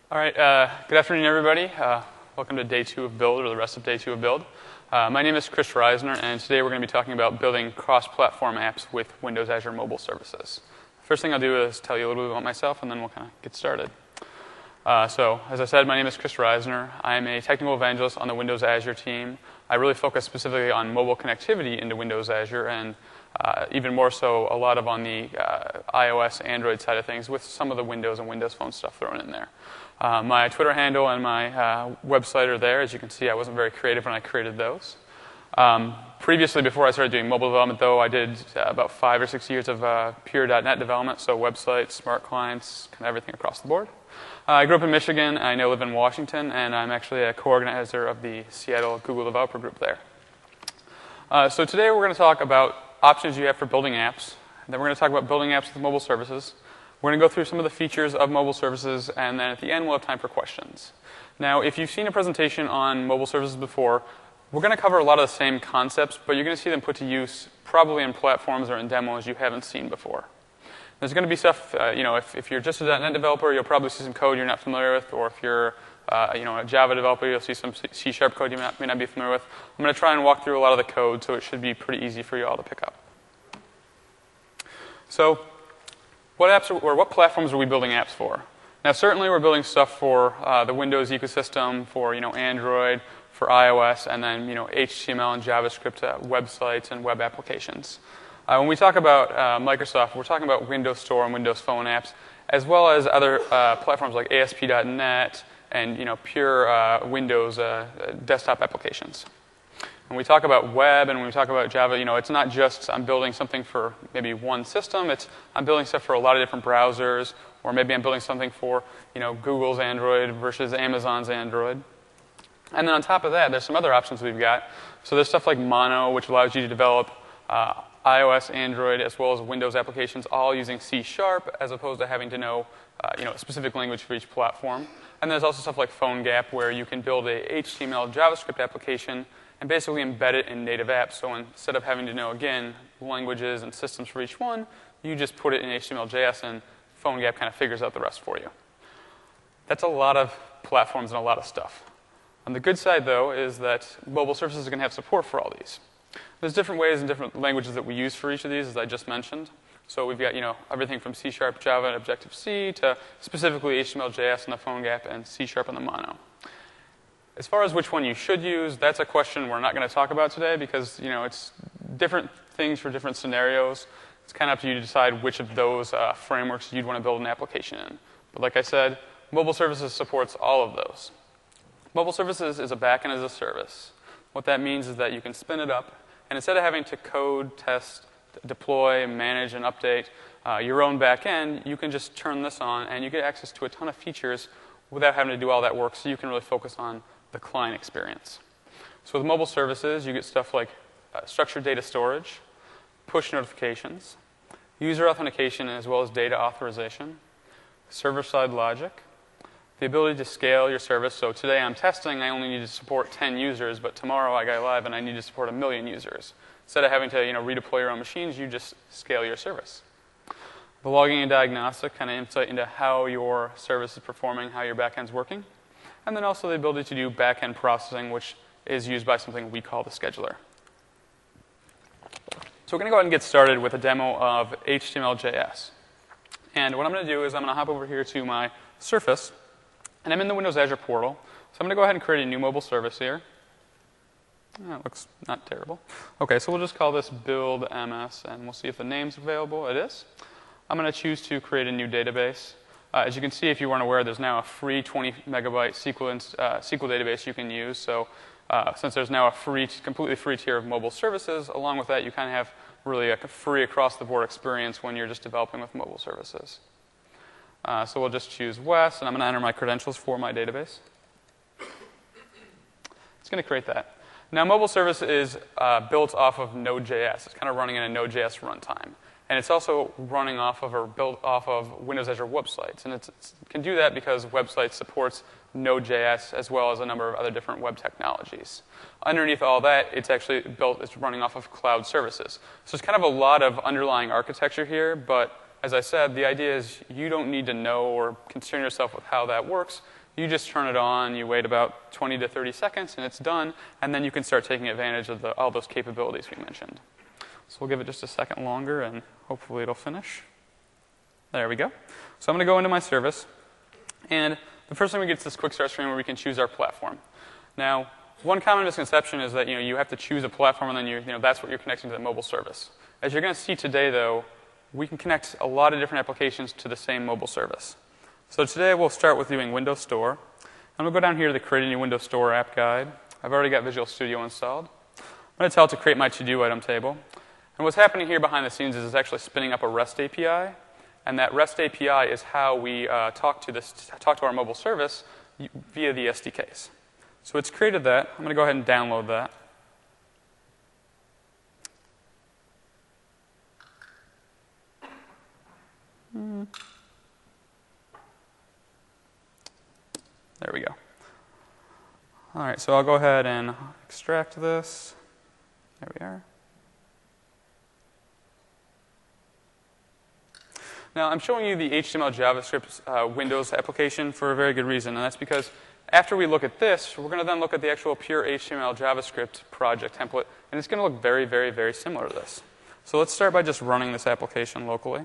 All right, good afternoon, everybody. Welcome to day 2 of Build, or the rest of day 2 of Build. My name is Chris Reisner, and today we're going to be talking about building cross-platform apps with Windows Azure Mobile Services. First thing I'll do is tell you a little bit about myself, and then we'll kind of get started. So, as I said, my name is Chris Reisner. I'm a technical evangelist on the Windows Azure team. I really focus specifically on mobile connectivity into Windows Azure, and even more so, a lot on the iOS, Android side of things, with some of the Windows and Windows Phone stuff thrown in there. My Twitter handle and my website are there. As you can see, I wasn't very creative when I created those. Previously, before I started doing mobile development, though, I did about 5 or 6 years of pure .NET development, so websites, smart clients, kind of everything across the board. I grew up in Michigan. I now live in Washington, and I'm actually a co-organizer of the Seattle Google Developer Group there. So today we're going to talk about options you have for building apps. Then we're going to talk about building apps with mobile services. We're going to go through some of the features of mobile services, and then at the end we'll have time for questions. Now, if you've seen a presentation on mobile services before, we're going to cover a lot of the same concepts, but you're going to see them put to use probably in platforms or in demos you haven't seen before. There's going to be stuff, if you're just a .NET developer, you'll probably see some code you're not familiar with, or if you're a Java developer, you'll see some C# code you may not be familiar with. I'm going to try and walk through a lot of the code, so it should be pretty easy for you all to pick up. So, what platforms are we building apps for? Now, certainly we're building stuff for the Windows ecosystem, for Android, for iOS, and then HTML and JavaScript websites and web applications. When we talk about Microsoft, we're talking about Windows Store and Windows Phone apps, as well as other platforms like ASP.NET and pure Windows desktop applications. When we talk about web and when we talk about Java, it's not just I'm building something for maybe one system. It's I'm building stuff for a lot of different browsers, or maybe I'm building something for Google's Android versus Amazon's Android. And then on top of that, there's some other options we've got. So there's stuff like Mono, which allows you to develop iOS, Android, as well as Windows applications, all using C#, as opposed to having to know a specific language for each platform. And there's also stuff like PhoneGap, where you can build a HTML JavaScript application and basically embed it in native apps. So instead of having to know, again, languages and systems for each one, you just put it in HTML, JS, and PhoneGap kind of figures out the rest for you. That's a lot of platforms and a lot of stuff. On the good side, though, is that mobile services are going to have support for all these. There's different ways and different languages that we use for each of these, as I just mentioned. So we've got everything from C#, Java, and Objective-C to specifically HTML, JS, and the PhoneGap, and C# and the Mono. As far as which one you should use, that's a question we're not going to talk about today because it's different things for different scenarios. It's kind of up to you to decide which of those frameworks you'd want to build an application in. But like I said, mobile services supports all of those. Mobile services is a backend as a service. What that means is that you can spin it up, and instead of having to code, test, deploy, manage, and update your own backend, you can just turn this on, and you get access to a ton of features without having to do all that work, so you can really focus on the client experience. So with mobile services, you get stuff like structured data storage, push notifications, user authentication, as well as data authorization, server-side logic, the ability to scale your service. So today I'm testing, I only need to support 10 users, but tomorrow I go live and I need to support 1 million users. Instead of having to redeploy your own machines, you just scale your service. The logging and diagnostic, kind of insight into how your service is performing, how your backend's working. And then also the ability to do backend processing, which is used by something we call the scheduler. So we're going to go ahead and get started with a demo of HTML.js. And what I'm going to do is I'm going to hop over here to my Surface, and I'm in the Windows Azure portal. So I'm going to go ahead and create a new mobile service here. Oh, it looks not terrible. Okay, so we'll just call this build MS, and we'll see if the name's available. It is. I'm going to choose to create a new database. As you can see, if you weren't aware, there's now a free 20 megabyte SQL database you can use. So since there's now a completely free tier of mobile services, along with that, you kind of have really a free across-the-board experience when you're just developing with mobile services. So we'll just choose Wes, and I'm going to enter my credentials for my database. It's going to create that. Now, mobile service is built off of Node.js. It's kind of running in a Node.js runtime. And it's also running off of or built off of Windows Azure websites. And it can do that because websites supports Node.js as well as a number of other different web technologies. Underneath all that, it's running off of cloud services. So it's kind of a lot of underlying architecture here, but as I said, the idea is you don't need to know or concern yourself with how that works. You just turn it on, you wait about 20 to 30 seconds, and it's done, and then you can start taking advantage of all those capabilities we mentioned. So we'll give it just a second longer, and hopefully it'll finish. There we go. So I'm going to go into my service, and the first thing we get is this quick start screen where we can choose our platform. Now, one common misconception is that you have to choose a platform, and then that's what you're connecting to the mobile service. As you're going to see today, though, we can connect a lot of different applications to the same mobile service. So today we'll start with doing Windows Store. And we'll go down here to the Create a New Windows Store app guide. I've already got Visual Studio installed. I'm going to tell it to create my to-do item table. And what's happening here behind the scenes is it's actually spinning up a REST API. And that REST API is how we talk to our mobile service via the SDKs. So it's created that. I'm going to go ahead and download that. There we go. All right, so I'll go ahead and extract this. There we are. Now, I'm showing you the HTML JavaScript Windows application for a very good reason, and that's because after we look at this, we're going to then look at the actual pure HTML JavaScript project template, and it's going to look very, very, very similar to this. So let's start by just running this application locally.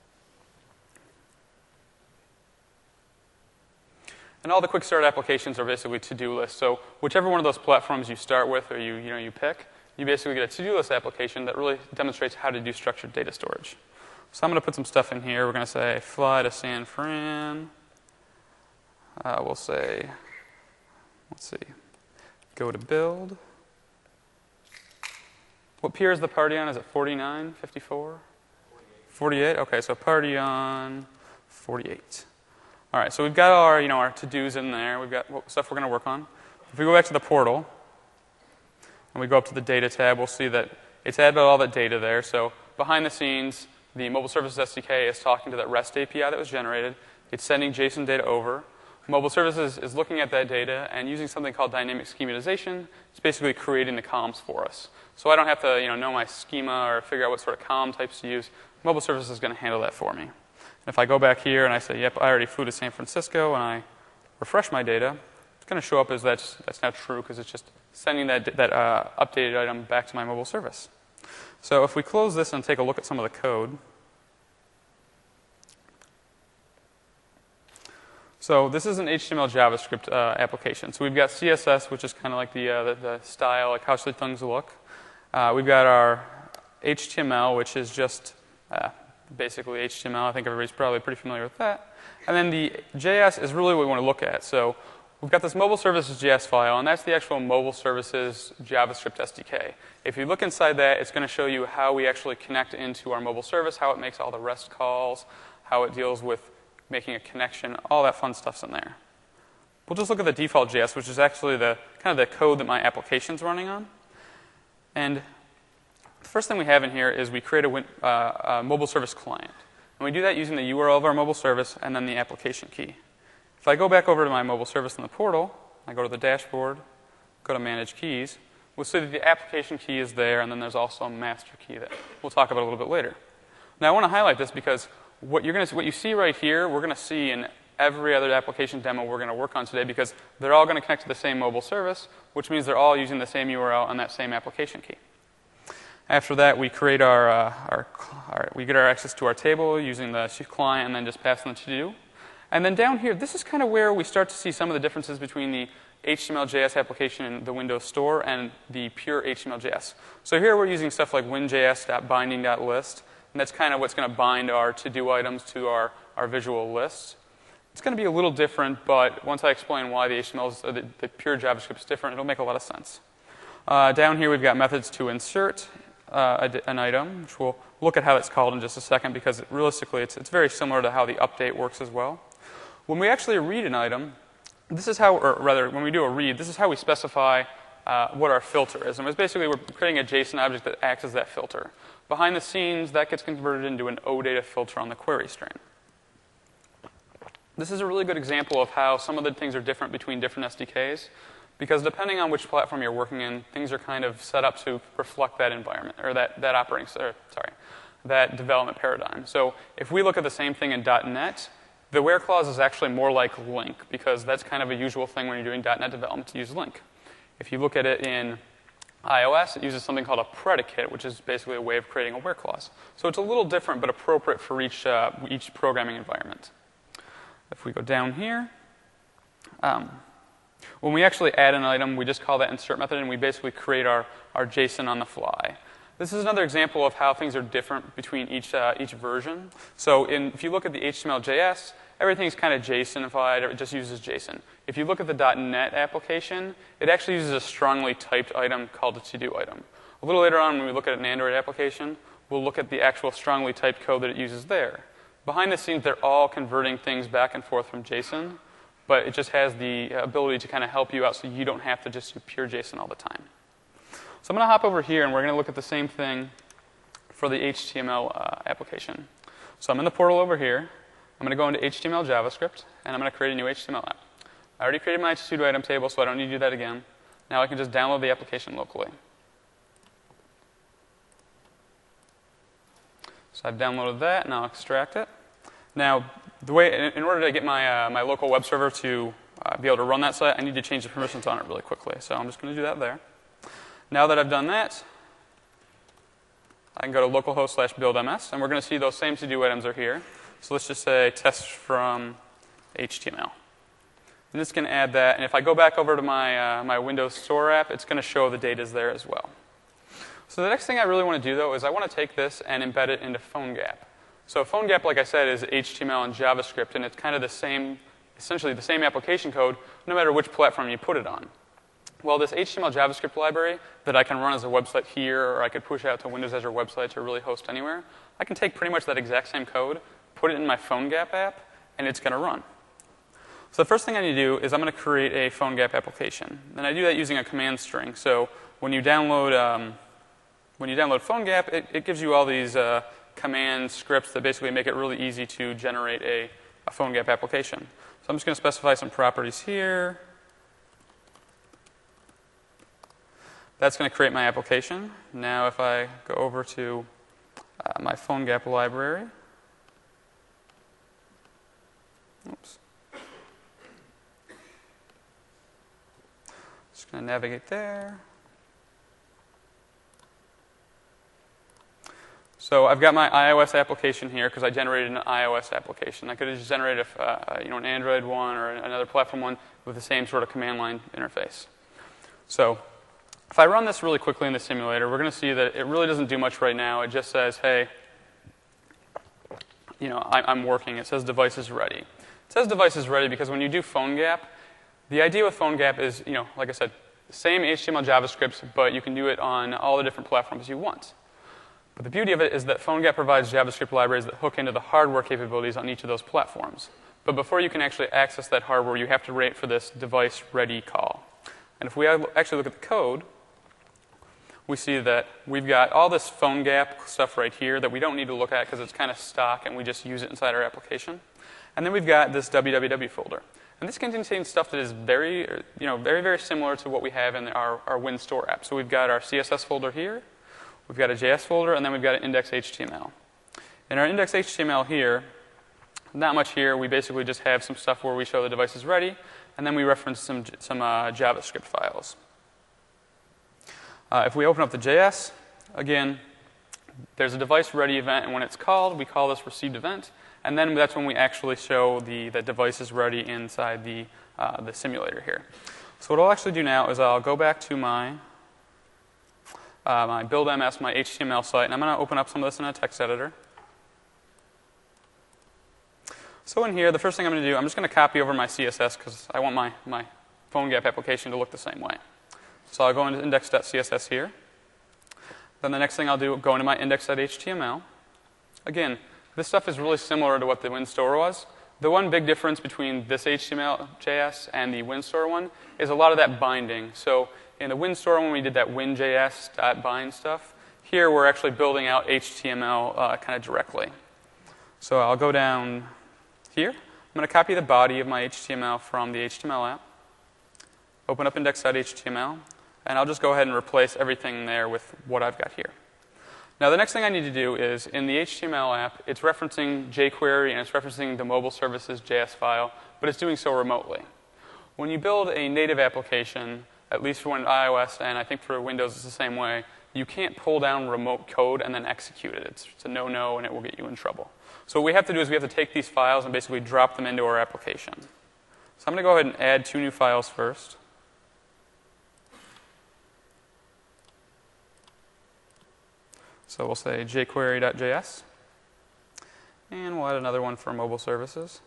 And all the quick start applications are basically to-do lists. So whichever one of those platforms you start with or you pick, you basically get a to-do list application that really demonstrates how to do structured data storage. So I'm going to put some stuff in here. We're going to say fly to San Fran. We'll say, let's see, go to build. What pier is the party on? Is it 49, 54? 48? Okay, so party on 48. All right, so we've got our to-dos in there. We've got stuff we're going to work on. If we go back to the portal and we go up to the data tab, we'll see that it's added all that data there. So behind the scenes, the Mobile Services SDK is talking to that REST API that was generated. It's sending JSON data over. Mobile Services is looking at that data and using something called dynamic schematization. It's basically creating the columns for us. So I don't have to know my schema or figure out what sort of column types to use. Mobile Services is going to handle that for me. If I go back here and I say, yep, I already flew to San Francisco, and I refresh my data, it's going to show up as that's not true because it's just sending that updated item back to my mobile service. So if we close this and take a look at some of the code. So this is an HTML JavaScript application. So we've got CSS, which is kind of like the style, like how should things look. We've got our HTML, which is just basically HTML. I think everybody's probably pretty familiar with that. And then the JS is really what we want to look at. So we've got this mobile services JS file, and that's the actual mobile services JavaScript SDK. If you look inside that, it's going to show you how we actually connect into our mobile service, how it makes all the REST calls, how it deals with making a connection, all that fun stuff's in there. We'll just look at the default JS, which is actually the kind of the code that my application's running on. And the first thing we have in here is we create a mobile service client. And we do that using the URL of our mobile service and then the application key. If I go back over to my mobile service in the portal, I go to the dashboard, go to Manage Keys, we'll see that the application key is there, and then there's also a master key that we'll talk about a little bit later. Now, I want to highlight this because what you see right here, we're going to see in every other application demo we're going to work on today because they're all going to connect to the same mobile service, which means they're all using the same URL and that same application key. After that, we create we get our access to our table using the client and then just pass in the to-do. And then down here, this is kind of where we start to see some of the differences between the HTML.js application in the Windows Store and the pure HTML.js. So here we're using stuff like WinJS.binding.list, and that's kind of what's going to bind our to-do items to our visual list. It's going to be a little different, but once I explain why the HTML, the pure JavaScript is different, it'll make a lot of sense. Down here, we've got methods to insert an item, which we'll look at how it's called in just a second because realistically it's very similar to how the update works as well. When we actually read an item, this is how, or rather, when we do a read, this is how we specify what our filter is. And it's basically we're creating a JSON object that acts as that filter. Behind the scenes, that gets converted into an OData filter on the query string. This is a really good example of how some of the things are different between different SDKs. Because depending on which platform you're working in, things are kind of set up to reflect that environment, or that development paradigm. So if we look at the same thing in .NET, The where clause is actually more like link, because that's kind of a usual thing when you're doing .NET development to use link. If you look at it in iOS, it uses something called a predicate, which is basically a way of creating a where clause. So it's a little different, but appropriate for each programming environment. If we go down here, when we actually add an item, we just call that insert method, and we basically create our JSON on the fly. This is another example of how things are different between each version. So if you look at the HTML.js, everything's kind of JSONified. It just uses JSON. If you look at the .NET application, it actually uses a strongly typed item called a to-do item. A little later on, when we look at an Android application, we'll look at the actual strongly typed code that it uses there. Behind the scenes, they're all converting things back and forth from JSON, but it just has the ability to kind of help you out so you don't have to just do pure JSON all the time. So I'm going to hop over here, and we're going to look at the same thing for the HTML application. So I'm in the portal over here. I'm going to go into HTML JavaScript, and I'm going to create a new HTML app. I already created my to-do item table, so I don't need to do that again. Now I can just download the application locally. So I've downloaded that, and I'll extract it. Now, in order to get my local web server to be able to run that site, I need to change the permissions on it really quickly. So I'm just going to do that there. Now that I've done that, I can go to localhost/buildms, and we're going to see those same to-do items are here. So let's just say test from HTML. And it's going to add that. And if I go back over to my Windows Store app, it's going to show the data is there as well. So the next thing I really want to do, though, is I want to take this and embed it into PhoneGap. So PhoneGap, like I said, is HTML and JavaScript, and it's kind of the same, essentially the same application code, no matter which platform you put it on. Well, this HTML JavaScript library that I can run as a website here, or I could push out to Windows Azure websites or really host anywhere, I can take pretty much that exact same code, put it in my PhoneGap app, and it's going to run. So the first thing I need to do is I'm going to create a PhoneGap application. And I do that using a command string. So when you download PhoneGap, it gives you all these command scripts that basically make it really easy to generate a PhoneGap application. So I'm just going to specify some properties here. That's going to create my application. Now if I go over to my PhoneGap library. Oops. Just going to navigate there. So I've got my iOS application here because I generated an iOS application. I could have just generated an Android one or another platform one with the same sort of command line interface. So if I run this really quickly in the simulator, we're going to see that it really doesn't do much right now. It just says, hey, I'm working. It says device is ready. It says device is ready because when you do PhoneGap, the idea with PhoneGap is, like I said, same HTML JavaScript, but you can do it on all the different platforms you want. But the beauty of it is that PhoneGap provides JavaScript libraries that hook into the hardware capabilities on each of those platforms. But before you can actually access that hardware, you have to wait for this device ready call. And if we actually look at the code, we see that we've got all this PhoneGap stuff right here that we don't need to look at because it's kind of stock and we just use it inside our application. And then we've got this www folder. And this contains stuff that is very, very similar to what we have in our WinStore app. So we've got our CSS folder here, we've got a JS folder, and then we've got an index.html. In our index.html here, not much here. We basically just have some stuff where we show the device is ready, and then we reference some JavaScript files. If we open up the JS, again, there's a device ready event, and when it's called, we call this received event, and then that's when we actually show the device is ready inside the simulator here. So what I'll actually do now is I'll go back to my buildms, my HTML site, and I'm going to open up some of this in a text editor. So in here, the first thing I'm going to do, I'm just going to copy over my CSS because I want my PhoneGap application to look the same way. So I'll go into index.css here. Then the next thing I'll do, go into my index.html. Again, this stuff is really similar to what the WinStore was. The one big difference between this HTML.js and the WinStore one is a lot of that binding. So in the WinStore, when we did that WinJS.bind stuff, here we're actually building out HTML kind of directly. So I'll go down here. I'm going to copy the body of my HTML from the HTML app, open up index.html, and I'll just go ahead and replace everything there with what I've got here. Now, the next thing I need to do is, in the HTML app, it's referencing jQuery and it's referencing the mobile services JS file, but it's doing so remotely. When you build a native application, at least for iOS, and I think for Windows it's the same way, you can't pull down remote code and then execute it. It's a no-no, and it will get you in trouble. So what we have to do is we have to take these files and basically drop them into our application. So I'm going to go ahead and add 2 new files first. So we'll say jQuery.js, and we'll add another one for mobile services.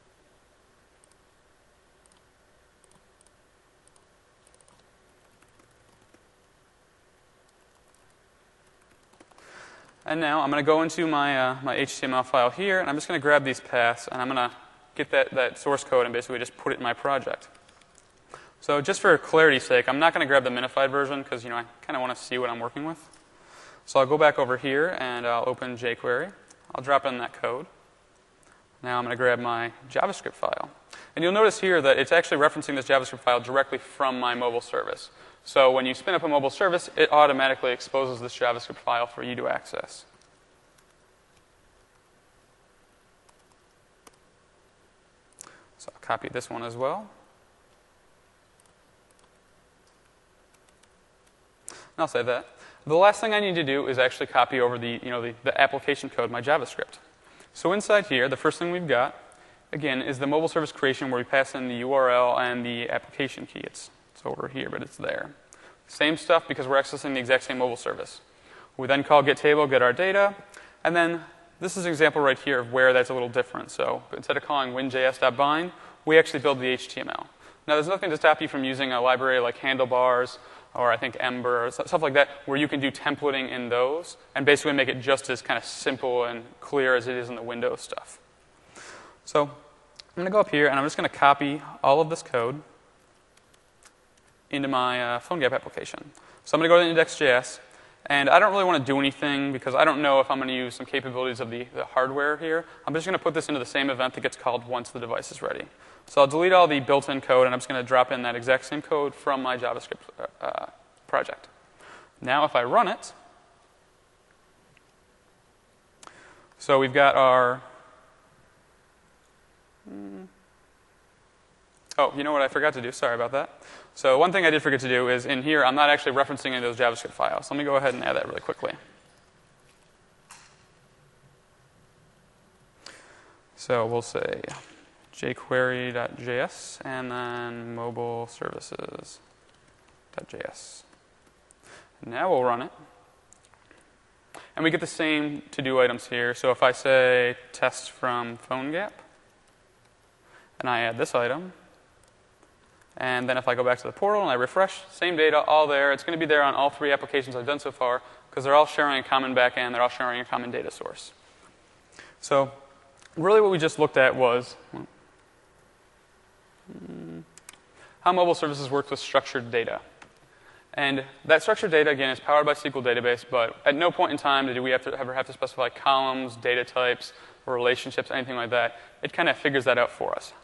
And now I'm going to go into my HTML file here, and I'm just going to grab these paths, and I'm going to get that source code and basically just put it in my project. So just for clarity's sake, I'm not going to grab the minified version because I kind of want to see what I'm working with. So I'll go back over here and I'll open jQuery. I'll drop in that code. Now I'm going to grab my JavaScript file. And you'll notice here that it's actually referencing this JavaScript file directly from my mobile service. So when you spin up a mobile service, it automatically exposes this JavaScript file for you to access. So I'll copy this one as well. And I'll save that. The last thing I need to do is actually copy over the application code, my JavaScript. So inside here, the first thing we've got, again, is the mobile service creation where we pass in the URL and the application key. It's over here, but it's there. Same stuff because we're accessing the exact same mobile service. We then call getTable, get our data, and then this is an example right here of where that's a little different. So instead of calling winjs.bind, we actually build the HTML. Now there's nothing to stop you from using a library like Handlebars, or I think Ember, or stuff like that, where you can do templating in those and basically make it just as kind of simple and clear as it is in the Windows stuff. So I'm going to go up here, and I'm just going to copy all of this code into my PhoneGap application. So I'm going to go to index.js, and I don't really want to do anything because I don't know if I'm going to use some capabilities of the hardware here. I'm just going to put this into the same event that gets called once the device is ready. So I'll delete all the built-in code, and I'm just going to drop in that exact same code from my JavaScript project. Now if I run it, so we've got our... Oh, you know what I forgot to do? Sorry about that. So one thing I did forget to do is in here, I'm not actually referencing any of those JavaScript files. Let me go ahead and add that really quickly. So we'll say jQuery.js and then mobile services.js. Now we'll run it. And we get the same to-do items here. So if I say test from PhoneGap, and I add this item, and then if I go back to the portal and I refresh, same data, all there. It's going to be there on all 3 applications I've done so far because they're all sharing a common backend. They're all sharing a common data source. So really what we just looked at was how mobile services work with structured data. And that structured data, again, is powered by SQL database, but at no point in time do we ever have to specify columns, data types, or relationships, anything like that. It kind of figures that out for us.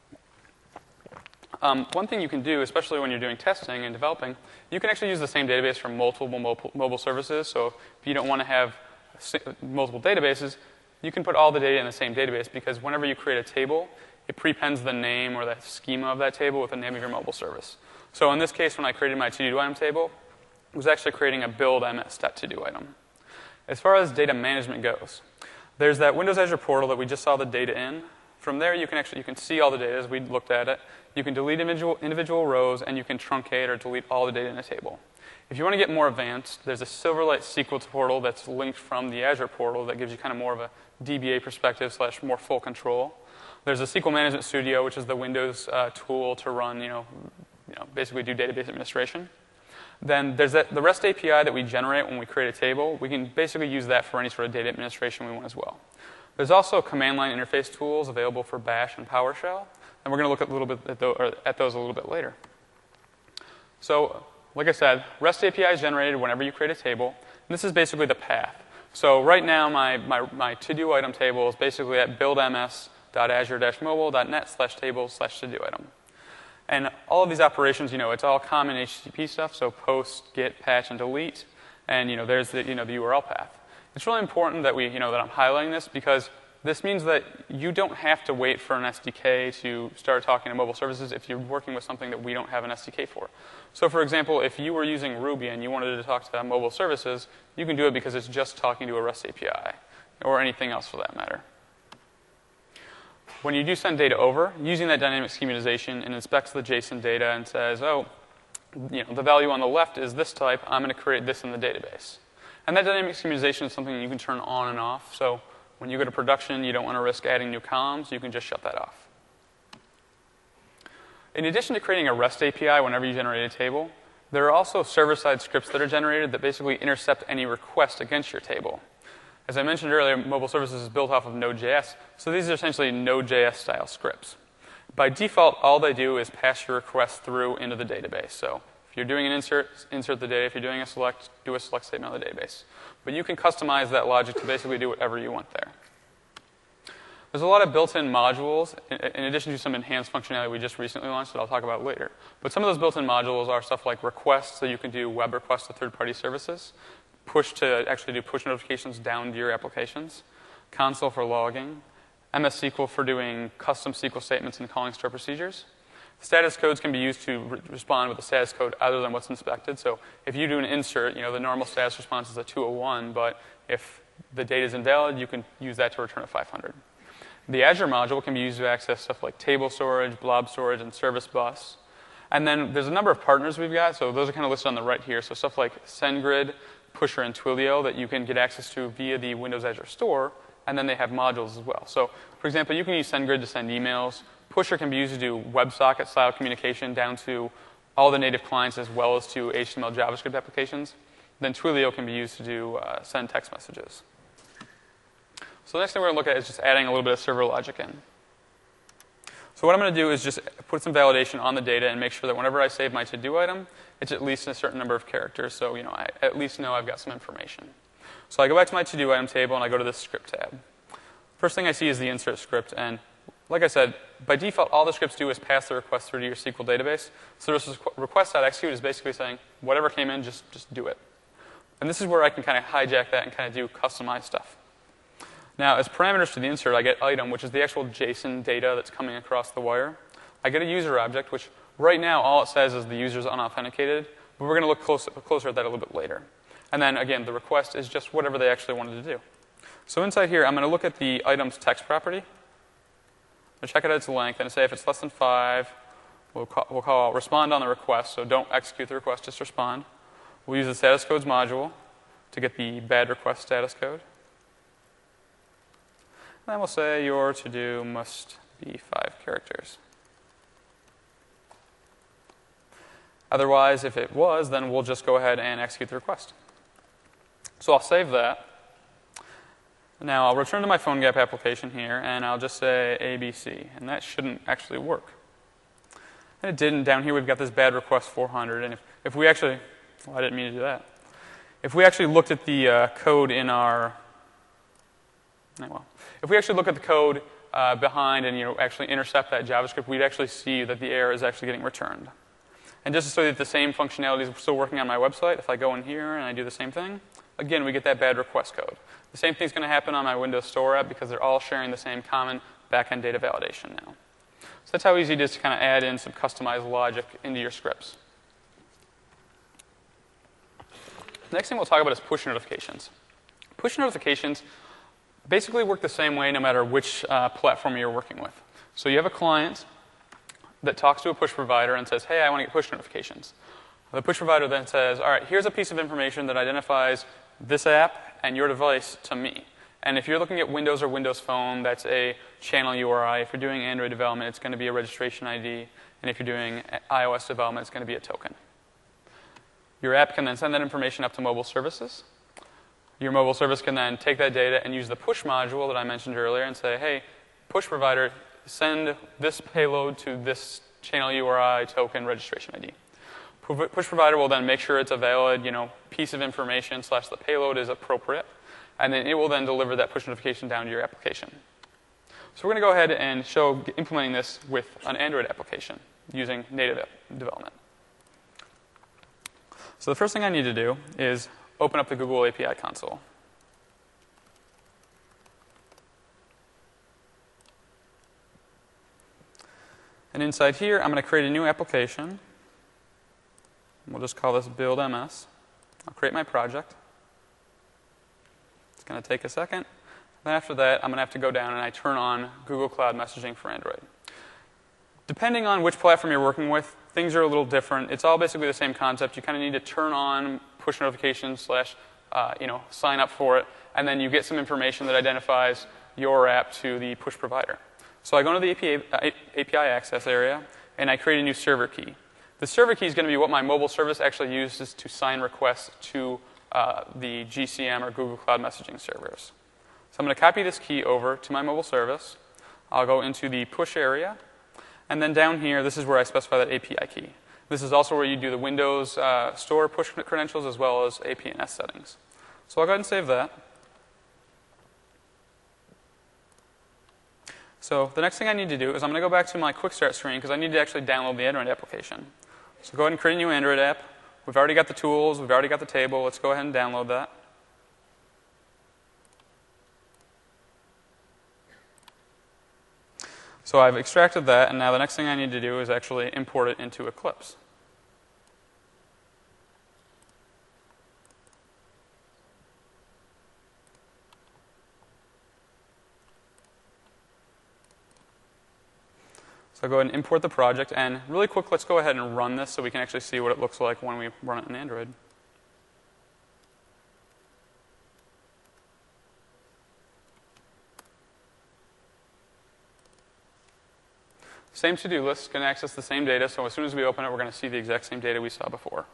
One thing you can do, especially when you're doing testing and developing, you can actually use the same database for multiple mobile services. So if you don't want to have multiple databases, you can put all the data in the same database because whenever you create a table, it prepends the name or the schema of that table with the name of your mobile service. So in this case, when I created my to-do item table, it was actually creating a build ms.to-do item. As far as data management goes, there's that Windows Azure portal that we just saw the data in. From there, you can see all the data as we looked at it. You can delete individual rows, and you can truncate or delete all the data in a table. If you want to get more advanced, there's a Silverlight SQL portal that's linked from the Azure portal that gives you kind of more of a DBA perspective / more full control. There's a SQL Management Studio, which is the Windows tool to run, basically do database administration. Then there's the REST API that we generate when we create a table. We can basically use that for any sort of data administration we want as well. There's also command line interface tools available for Bash and PowerShell, and we're going to look at those a little bit later. So, like I said, REST API is generated whenever you create a table. And this is basically the path. So right now, my to-do item table is basically at buildms.azure-mobile.net/tables/to-do item. And all of these operations, it's all common HTTP stuff, so post, get, patch, and delete. And, there's the URL path. It's really important that that I'm highlighting this because this means that you don't have to wait for an SDK to start talking to mobile services if you're working with something that we don't have an SDK for. So for example, if you were using Ruby and you wanted to talk to mobile services, you can do it because it's just talking to a REST API or anything else for that matter. When you do send data over, using that dynamic schematization, it inspects the JSON data and says, oh, the value on the left is this type. I'm going to create this in the database. And that dynamic schematization is something you can turn on and off. So when you go to production, you don't want to risk adding new columns. You can just shut that off. In addition to creating a REST API whenever you generate a table, there are also server-side scripts that are generated that basically intercept any request against your table. As I mentioned earlier, mobile services is built off of Node.js, so these are essentially Node.js-style scripts. By default, all they do is pass your request through into the database. So if you're doing an insert the data. If you're doing a select, do a select statement on the database. But you can customize that logic to basically do whatever you want there. There's a lot of built-in modules, in addition to some enhanced functionality we just recently launched that I'll talk about later. But some of those built-in modules are stuff like requests, so you can do web requests to third-party services, push to actually do push notifications down to your applications, console for logging, MS SQL for doing custom SQL statements and calling store procedures. Status codes can be used to respond with a status code other than what's inspected. So if you do an insert, the normal status response is a 201, but if the data is invalid, you can use that to return a 500. The Azure module can be used to access stuff like table storage, blob storage, and service bus. And then there's a number of partners we've got, so those are kind of listed on the right here. So stuff like SendGrid, Pusher, and Twilio that you can get access to via the Windows Azure Store, and then they have modules as well. So, for example, you can use SendGrid to send emails. Pusher can be used to do WebSocket-style communication down to all the native clients as well as to HTML, JavaScript applications. Then Twilio can be used to do send text messages. So the next thing we're going to look at is just adding a little bit of server logic in. So what I'm going to do is just put some validation on the data and make sure that whenever I save my to-do item, it's at least a certain number of characters. So I at least know I've got some information. So I go back to my to-do item table and I go to this script tab. First thing I see is the insert script. And like I said, by default, all the scripts do is pass the request through to your SQL database. So this request.execute is basically saying, whatever came in, just do it. And this is where I can kind of hijack that and kind of do customized stuff. Now, as parameters for the insert, I get item, which is the actual JSON data that's coming across the wire. I get a user object, which right now all it says is the user's unauthenticated. But we're going to look closer at that a little bit later. And then, again, the request is just whatever they actually wanted to do. So inside here, I'm going to look at the item's text property. I'll check it at its length and say if it's less than 5, we'll call respond on the request. So don't execute the request, just respond. We'll use the status codes module to get the bad request status code. And then we'll say your to-do must be 5 characters. Otherwise, if it was, then we'll just go ahead and execute the request. So I'll save that. Now I'll return to my PhoneGap application here, and I'll just say ABC. And that shouldn't actually work. And it didn't. Down here we've got this bad request 400. And if we actually, well, I didn't mean to do that. If we actually looked at the code in our, if we actually look at the code behind and actually intercept that JavaScript, we'd actually see that the error is actually getting returned. And just to show you that the same functionality is still working on my website, if I go in here and I do the same thing, again, we get that bad request code. The same thing's going to happen on my Windows Store app because they're all sharing the same common backend data validation now. So that's how easy it is to kind of add in some customized logic into your scripts. The next thing we'll talk about is push notifications. Push notifications basically work the same way no matter which platform you're working with. So you have a client that talks to a push provider and says, hey, I want to get push notifications. The push provider then says, all right, here's a piece of information that identifies this app and your device to me. And if you're looking at Windows or Windows Phone, that's a channel URI. If you're doing Android development, it's going to be a registration ID. And if you're doing iOS development, it's going to be a token. Your app can then send that information up to mobile services. Your mobile service can then take that data and use the push module that I mentioned earlier and say, hey, push provider, send this payload to this channel URI token registration ID. Push provider will then make sure it's a valid, piece of information / the payload is appropriate, and then it will then deliver that push notification down to your application. So we're going to go ahead and show implementing this with an Android application using native development. So the first thing I need to do is open up the Google API console. And inside here, I'm going to create a new application. We'll just call this Build MS. I'll create my project. It's going to take a second. Then after that, I'm going to have to go down and I turn on Google Cloud Messaging for Android. Depending on which platform you're working with, things are a little different. It's all basically the same concept. You kind of need to turn on push notifications slash, sign up for it, and then you get some information that identifies your app to the push provider. So I go into the API access area, and I create a new server key. The server key is going to be what my mobile service actually uses to sign requests to the GCM or Google Cloud Messaging servers. So I'm going to copy this key over to my mobile service. I'll go into the push area. And then down here, this is where I specify that API key. This is also where you do the Windows Store push credentials as well as APNS settings. So I'll go ahead and save that. So the next thing I need to do is I'm going to go back to my quick start screen because I need to actually download the Android application. So go ahead and create a new Android app. We've already got the tools. We've already got the table. Let's go ahead and download that. So I've extracted that, and now the next thing I need to do is actually import it into Eclipse. So I'll go ahead and import the project, and really quick, let's go ahead and run this so we can actually see what it looks like when we run it in Android. Same to-do list, going to access the same data, so as soon as we open it, we're going to see the exact same data we saw before.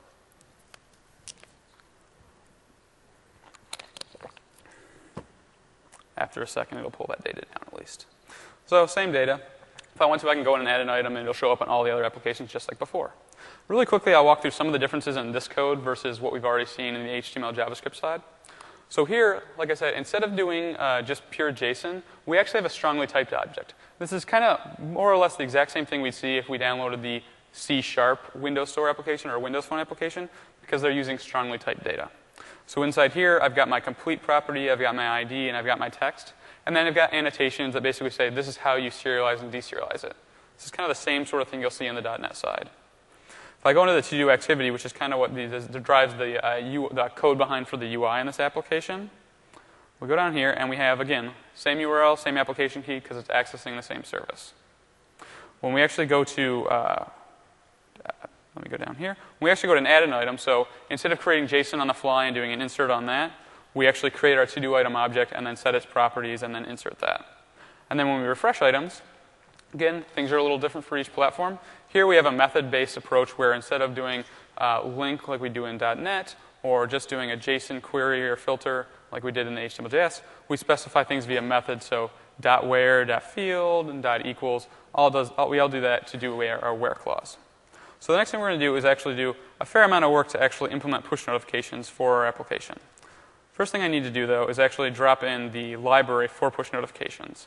After a second, it'll pull that data down at least. So same data. If I want to, I can go in and add an item, and it'll show up on all the other applications just like before. Really quickly, I'll walk through some of the differences in this code versus what we've already seen in the HTML JavaScript side. So here, like I said, instead of doing just pure JSON, we actually have a strongly typed object. This is kind of more or less the exact same thing we'd see if we downloaded the C# Windows Store application or Windows Phone application because they're using strongly typed data. So inside here, I've got my complete property, I've got my ID, and I've got my text. And then I've got annotations that basically say this is how you serialize and deserialize it. This is kind of the same sort of thing you'll see on the .NET side. If I go into the to-do activity, which is kind of what drives the code behind for the UI in this application, we go down here and we have, again, same URL, same application key because it's accessing the same service. When we actually go to, let me go down here. We actually go to add an item. So instead of creating JSON on the fly and doing an insert on that, we actually create our to-do item object and then set its properties and then insert that. And then when we refresh items, again, things are a little different for each platform. Here we have a method-based approach where instead of doing link like we do in .NET or just doing a JSON query or filter like we did in the HTML.js, we specify things via method. So .where, .field, and .equals, we all do that to do our where clause. So the next thing we're going to do is actually do a fair amount of work to actually implement push notifications for our application. First thing I need to do, though, is actually drop in the library for push notifications.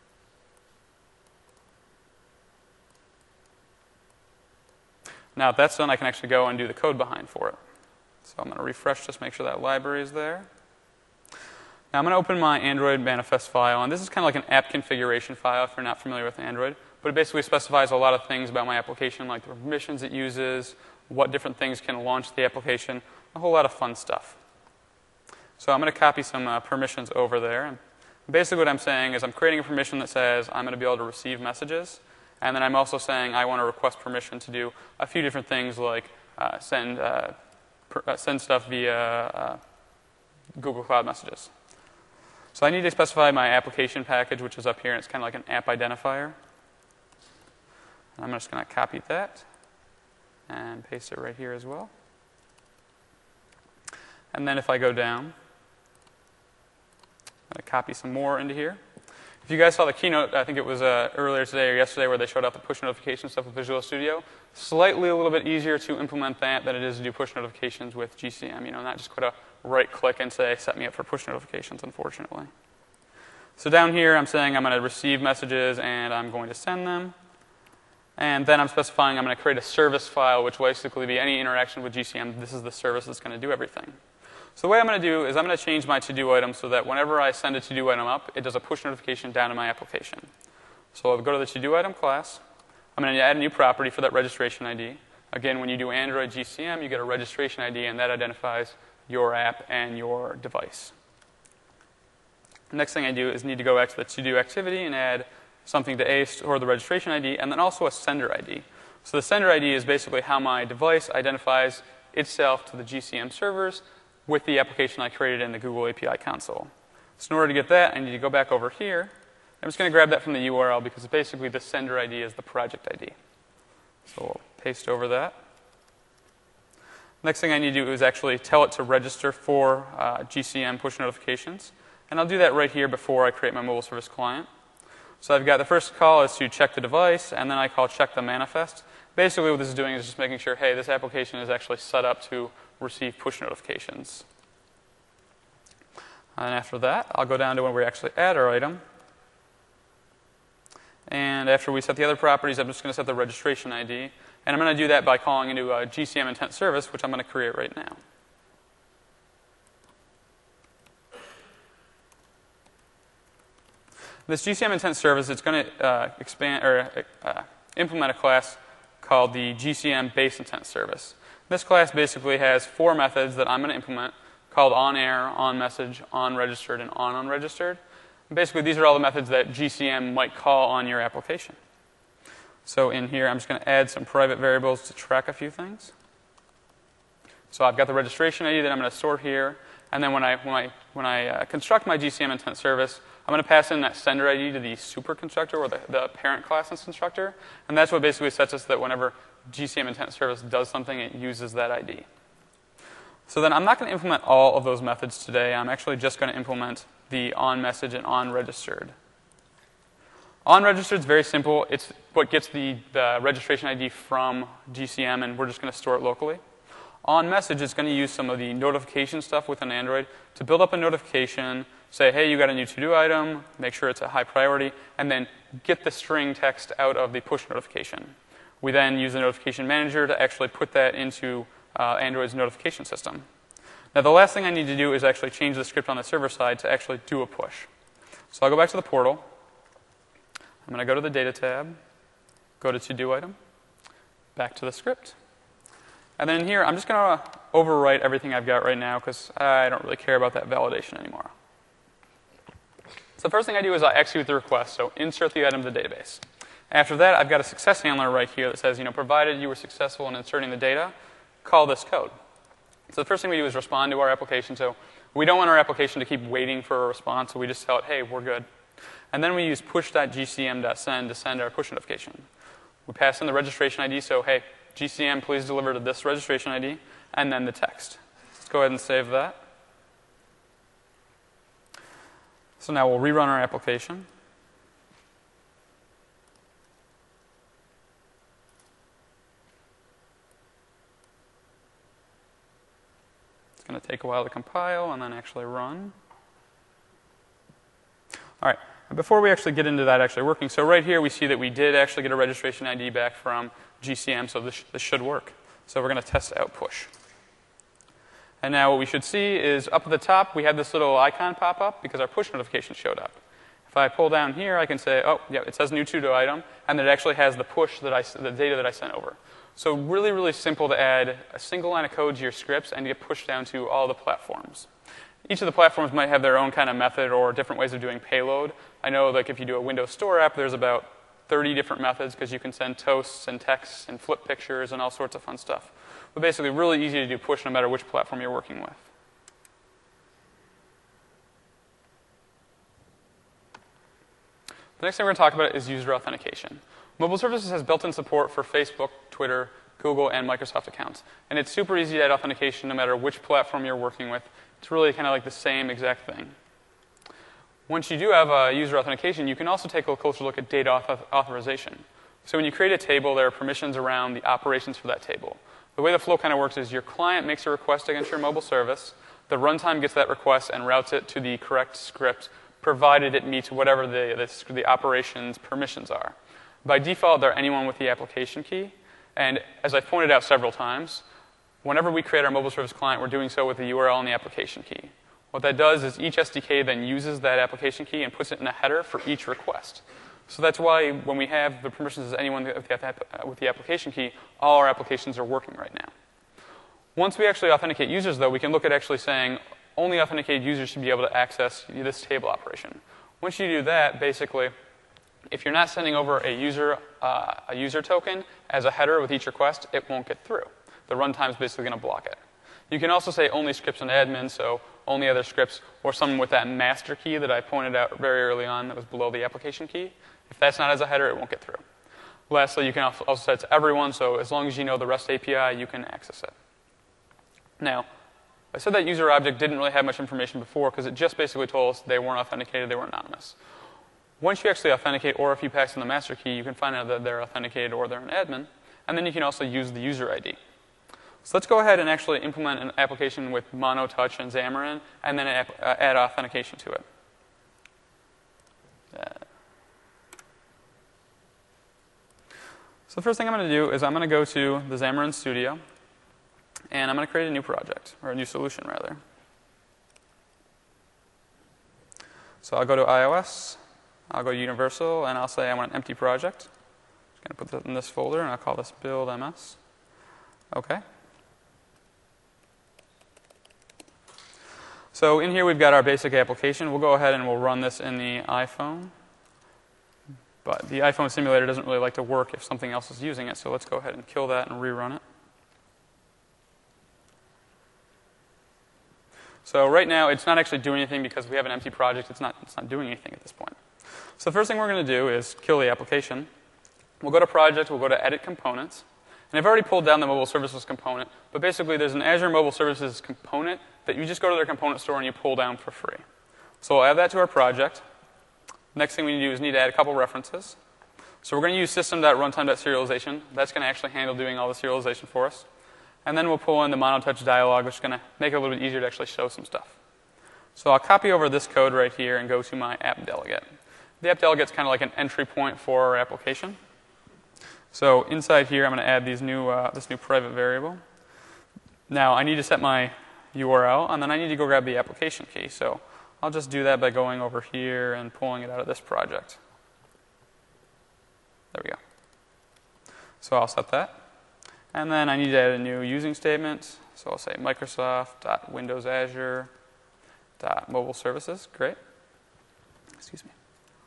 Now, if that's done, I can actually go and do the code behind for it. So I'm going to refresh, just make sure that library is there. Now, I'm going to open my Android manifest file. And this is kind of like an app configuration file if you're not familiar with Android. But it basically specifies a lot of things about my application, like the permissions it uses, what different things can launch the application, a whole lot of fun stuff. So I'm going to copy some permissions over there. And basically what I'm saying is I'm creating a permission that says I'm going to be able to receive messages. And then I'm also saying I want to request permission to do a few different things like send stuff via Google Cloud Messages. So I need to specify my application package, which is up here. And it's kind of like an app identifier. And I'm just going to copy that and paste it right here as well. And then if I go down, I'm going to copy some more into here. If you guys saw the keynote, I think it was earlier today or yesterday where they showed out the push notification stuff with Visual Studio, slightly a little bit easier to implement that than it is to do push notifications with GCM. You know, not just quite a right click and say, set me up for push notifications, unfortunately. So down here, I'm saying I'm going to receive messages and I'm going to send them. And then I'm specifying I'm going to create a service file, which will basically be any interaction with GCM. This is the service that's going to do everything. So the way I'm going to do is I'm going to change my to-do item so that whenever I send a to-do item up, it does a push notification down to my application. So I'll go to the to-do item class. I'm going to add a new property for that registration ID. Again, when you do Android GCM, you get a registration ID, and that identifies your app and your device. The next thing I do is need to go back to the to-do activity and add something to A, store the registration ID, and then also a sender ID. So the sender ID is basically how my device identifies itself to the GCM servers with the application I created in the Google API console. So in order to get that, I need to go back over here. I'm just going to grab that from the URL because basically the sender ID is the project ID. So we'll paste over that. Next thing I need to do is actually tell it to register for GCM push notifications. And I'll do that right here before I create my mobile service client. So I've got the first call is to check the device, and then I call check the manifest. Basically what this is doing is just making sure, hey, this application is actually set up to receive push notifications. And after that, I'll go down to when we actually add our item. And after we set the other properties, I'm just going to set the registration ID. And I'm going to do that by calling into a GCM intent service, which I'm going to create right now. This GCM intent service, it's going to implement a class called the GCM base intent service. This class basically has 4 methods that I'm going to implement called onAir, onMessage, onRegistered, and onUnregistered. Basically, these are all the methods that GCM might call on your application. So in here, I'm just going to add some private variables to track a few things. So I've got the registration ID that I'm going to store here. And then when I construct my GCM intent service, I'm going to pass in that sender ID to the super constructor or the parent class and constructor. And that's what basically sets us that whenever GCM intent service does something, it uses that ID. So then I'm not going to implement all of those methods today. I'm actually just going to implement the onMessage and onRegistered. OnRegistered is very simple. It's what gets the registration ID from GCM, and we're just going to store it locally. OnMessage is going to use some of the notification stuff within Android to build up a notification, say, hey, you got a new to-do item, make sure it's a high priority, and then get the string text out of the push notification. We then use the notification manager to actually put that into Android's notification system. Now, the last thing I need to do is actually change the script on the server side to actually do a push. So I'll go back to the portal. I'm going to go to the Data tab, go to To-Do item, back to the script. And then here, I'm just going to overwrite everything I've got right now because I don't really care about that validation anymore. So the first thing I do is I execute the request, so insert the item to the database. After that, I've got a success handler right here that says, provided you were successful in inserting the data, call this code. So the first thing we do is respond to our application. So we don't want our application to keep waiting for a response, so we just tell it, hey, we're good. And then we use push.gcm.send to send our push notification. We pass in the registration ID, so hey, GCM, please deliver to this registration ID, and then the text. Let's go ahead and save that. So now we'll rerun our application. It's going to take a while to compile and then actually run. All right. Before we actually get into that actually working, so right here we see that we did actually get a registration ID back from GCM, so this should work. So we're going to test out push. And now what we should see is up at the top, we have this little icon pop up because our push notification showed up. If I pull down here, I can say, oh, yeah, it says new to-do item, and it actually has the push the data that I sent over. So really, really simple to add a single line of code to your scripts and to get pushed down to all the platforms. Each of the platforms might have their own kind of method or different ways of doing payload. I know, like, if you do a Windows Store app, there's about 30 different methods because you can send toasts and texts and flip pictures and all sorts of fun stuff. But basically, really easy to do push no matter which platform you're working with. The next thing we're going to talk about is user authentication. Mobile Services has built-in support for Facebook, Twitter, Google, and Microsoft accounts. And it's super easy to add authentication no matter which platform you're working with. It's really kind of like the same exact thing. Once you do have user authentication, you can also take a closer look at data authorization. So when you create a table, there are permissions around the operations for that table. The way the flow kind of works is your client makes a request against your mobile service. The runtime gets that request and routes it to the correct script, provided it meets whatever the operations permissions are. By default, they're anyone with the application key. And as I've pointed out several times, whenever we create our mobile service client, we're doing so with the URL and the application key. What that does is each SDK then uses that application key and puts it in a header for each request. So that's why when we have the permissions as anyone with the application key, all our applications are working right now. Once we actually authenticate users, though, we can look at actually saying only authenticated users should be able to access this table operation. Once you do that, basically, if you're not sending over a user token as a header with each request, it won't get through. The runtime is basically going to block it. You can also say only scripts and admin, so only other scripts, or someone with that master key that I pointed out very early on that was below the application key. If that's not as a header, it won't get through. Lastly, you can also set it to everyone, so as long as you know the REST API, you can access it. Now, I said that user object didn't really have much information before because it just basically told us they weren't authenticated, they were anonymous. Once you actually authenticate, or if you pass in the master key, you can find out that they're authenticated or they're an admin, and then you can also use the user ID. So let's go ahead and actually implement an application with MonoTouch and Xamarin, and then add authentication to it. So the first thing I'm going to do is I'm going to go to the Xamarin Studio, and I'm going to create a new project, or a new solution, rather. So I'll go to iOS, I'll go to Universal, and I'll say I want an empty project. I'm going to put that in this folder, and I'll call this build MS. OK. So in here, we've got our basic application. We'll go ahead and we'll run this in the iPhone. But the iPhone simulator doesn't really like to work if something else is using it, so let's go ahead and kill that and rerun it. So right now, it's not actually doing anything because we have an empty project. It's not doing anything at this point. So the first thing we're going to do is kill the application. We'll go to Project. We'll go to Edit Components. And I've already pulled down the Mobile Services component. But basically, there's an Azure Mobile Services component that you just go to their component store and you pull down for free. So we'll add that to our project. Next thing we need to do is need to add a couple references. So we're going to use system.runtime.serialization. That's going to actually handle doing all the serialization for us. And then we'll pull in the MonoTouch dialog, which is going to make it a little bit easier to actually show some stuff. So I'll copy over this code right here and go to my app delegate. The app delegate is kind of like an entry point for our application. So inside here, I'm going to add this new private variable. Now, I need to set my URL, and then I need to go grab the application key. So I'll just do that by going over here and pulling it out of this project. There we go. So I'll set that. And then I need to add a new using statement. So I'll say Microsoft.WindowsAzure.mobile services. Great. Excuse me.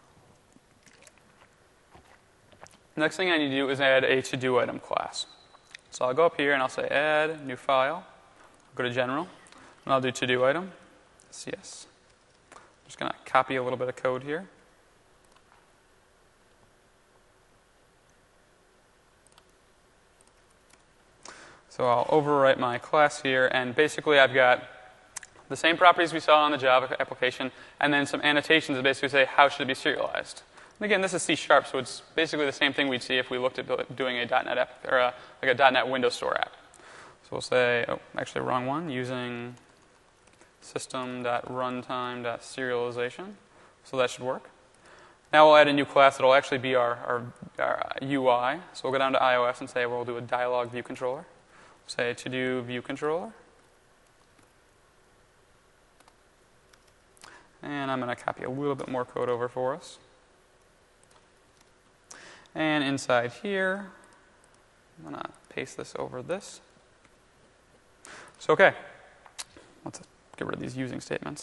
Next thing I need to do is add a to-do item class. So I'll go up here and I'll say add new file. I'll go to general, and I'll do to-do item, CS. I'm just going to copy a little bit of code here. So I'll overwrite my class here, and basically I've got the same properties we saw on the Java application, and then some annotations that basically say how should it be serialized. And again, this is C#, so it's basically the same thing we'd see if we looked at doing a .NET app, or like a .NET Windows Store app. So we'll say, oh, actually wrong one, using system.runtime.serialization. So that should work. Now we'll add a new class that will actually be our UI. So we'll go down to iOS and say we'll do a dialog view controller. Say to do view controller. And I'm going to copy a little bit more code over for us. And inside here, I'm going to paste this over this. So, OK. Let's get rid of these using statements.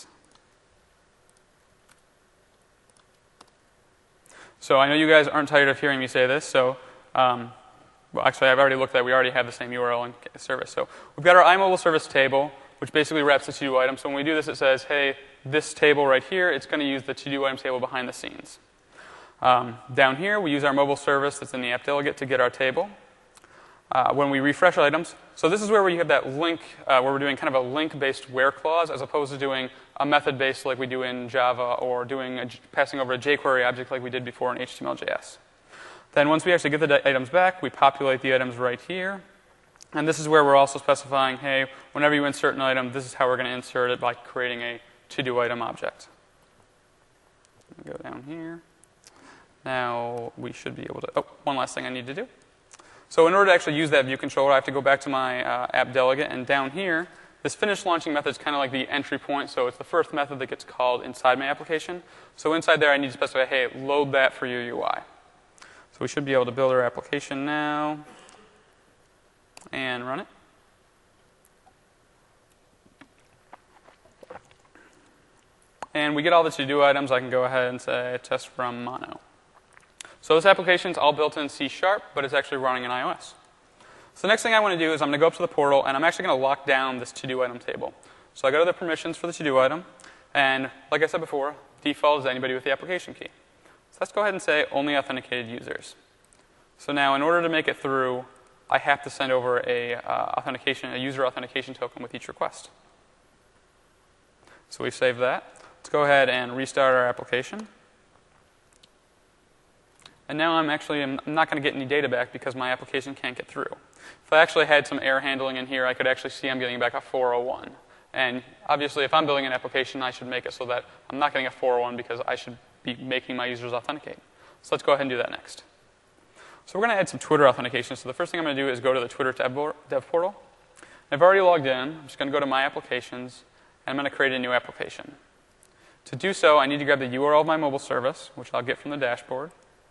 So I know you guys aren't tired of hearing me say this. So, well, actually, I've already looked at it. We already have the same URL and service. So we've got our iMobile service table, which basically wraps the to-do item. So when we do this, it says, hey, this table right here, it's going to use the to-do items table behind the scenes. Down here, we use our mobile service that's in the app delegate to get our table. When we refresh items, so this is where you have that link, where we're doing kind of a link-based where clause as opposed to doing a method-based like we do in Java or passing over a jQuery object like we did before in HTML.js. Then once we actually get the items back, we populate the items right here. And this is where we're also specifying, hey, whenever you insert an item, this is how we're going to insert it by creating a to-do item object. Go down here. Now we should be able to, oh, one last thing I need to do. So in order to actually use that view controller, I have to go back to my app delegate. And down here, This finish launching method is kind of like the entry point, so it's the first method that gets called inside my application. So inside there, I need to specify, hey, load that for your UI. So we should be able to build our application now and run it. And we get all the to-do items. I can go ahead and say test from mono. So this application is all built in C#, but it's actually running in iOS. So the next thing I want to do is I'm going to go up to the portal, and I'm actually going to lock down this to-do item table. So I go to the permissions for the to-do item, and like I said before, default is anybody with the application key. So let's go ahead and say only authenticated users. So now in order to make it through, I have to send over a user authentication token with each request. So we save that. Let's go ahead and restart our application. And now I'm not going to get any data back because my application can't get through. If I actually had some error handling in here, I could actually see I'm getting back a 401. And obviously, if I'm building an application, I should make it so that I'm not getting a 401 because I should be making my users authenticate. So let's go ahead and do that next. So we're going to add some Twitter authentication. So the first thing I'm going to do is go to the Twitter dev portal. I've already logged in. I'm just going to go to My Applications, and I'm going to create a new application. To do so, I need to grab the URL of my mobile service, which I'll get from the dashboard.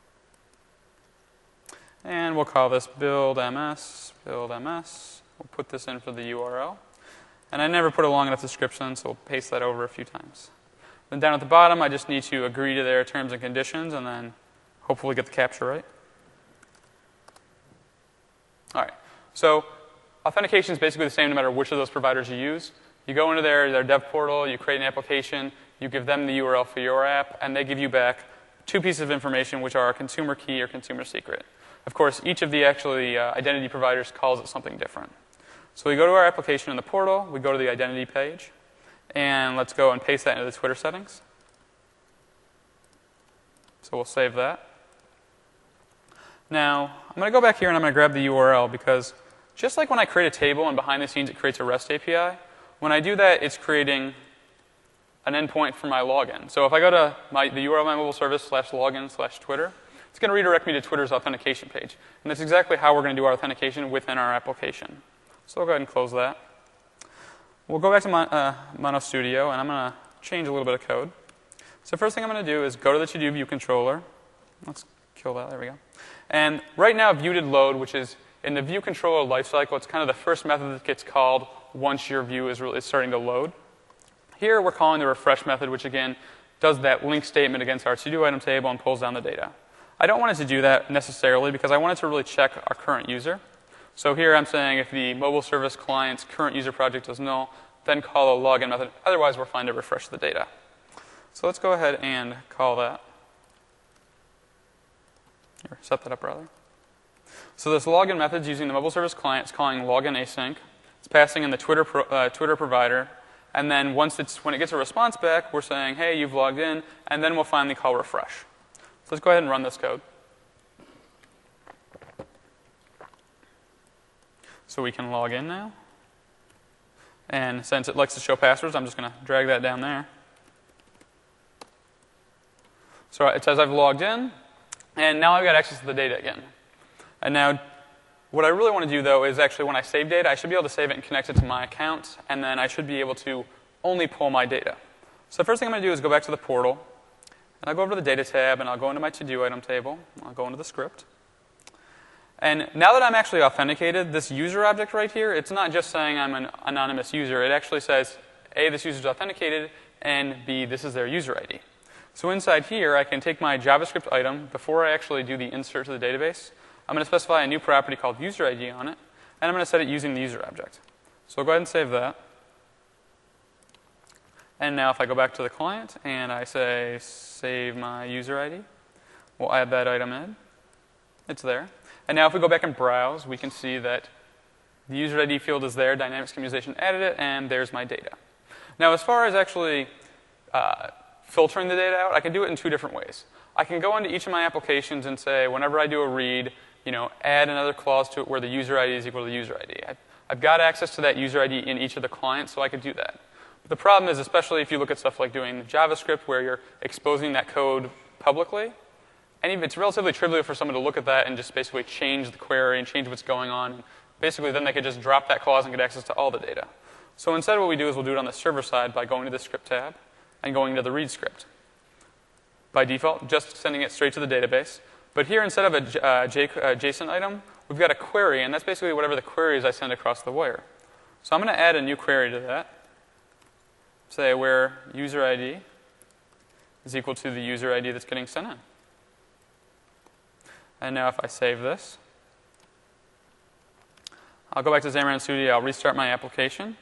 And we'll call this build.ms. We'll put this in for the URL. And I never put a long enough description, so we'll paste that over a few times. Then down at the bottom, I just need to agree to their terms and conditions, and then hopefully get the captcha right. All right. So authentication is basically the same no matter which of those providers you use. You go into their dev portal, you create an application, you give them the URL for your app, and they give you back two pieces of information, which are a consumer key or consumer secret. Of course, each of the identity providers calls it something different. So we go to our application in the portal, we go to the identity page, and let's go and paste that into the Twitter settings. So we'll save that. Now, I'm going to go back here and I'm going to grab the URL because just like when I create a table and behind the scenes it creates a REST API, when I do that, it's creating an endpoint for my login. So if I go to the URL of my mobile service /login/Twitter, it's going to redirect me to Twitter's authentication page. And that's exactly how we're going to do our authentication within our application. So we'll go ahead and close that. We'll go back to Mono Studio, and I'm going to change a little bit of code. So the first thing I'm going to do is go to the to-do view controller. Let's kill that. There we go. And right now, view did load, which is in the view controller lifecycle, it's kind of the first method that gets called once your view is starting to load. Here, we're calling the refresh method, which again does that link statement against our to-do item table and pulls down the data. I don't want it to do that necessarily because I want it to really check our current user. So here I'm saying if the mobile service client's current user project is null, then call a login method. Otherwise, we're fine to refresh the data. So let's go ahead and call that. Or set that up, rather. So this login method is using the mobile service client. It's calling login async. It's passing in the Twitter provider. And then when it gets a response back, we're saying, hey, you've logged in. And then we'll finally call refresh. So let's go ahead and run this code. So we can log in now. And since it likes to show passwords, I'm just going to drag that down there. So it says I've logged in. And now I've got access to the data again. And now what I really want to do, though, is actually when I save data, I should be able to save it and connect it to my account. And then I should be able to only pull my data. So the first thing I'm going to do is go back to the portal. And I'll go over to the data tab, and I'll go into my to-do item table. I'll go into the script. And now that I'm actually authenticated, this user object right here, it's not just saying I'm an anonymous user. It actually says, A, this user is authenticated, and B, this is their user ID. So inside here, I can take my JavaScript item. Before I actually do the insert to the database, I'm going to specify a new property called user ID on it, and I'm going to set it using the user object. So I'll go ahead and save that. And now if I go back to the client and I say save my user ID, we'll add that item in. It's there. And now if we go back and browse, we can see that the user ID field is there, Dynamics Communication added it, and there's my data. Now as far as actually filtering the data out, I can do it in two different ways. I can go into each of my applications and say, whenever I do a read, add another clause to it where the user ID is equal to the user ID. I've got access to that user ID in each of the clients, so I could do that. But the problem is, especially if you look at stuff like doing JavaScript where you're exposing that code publicly, and it's relatively trivial for someone to look at that and just basically change the query and change what's going on. And basically, then they could just drop that clause and get access to all the data. So instead what we do is we'll do it on the server side by going to the script tab and going to the read script. By default, just sending it straight to the database. But here, instead of a JSON item, we've got a query, and that's basically whatever the query is I send across the wire. So I'm going to add a new query to that. Say where user ID is equal to the user ID that's getting sent in. And now if I save this, I'll go back to Xamarin Studio, I'll restart my application.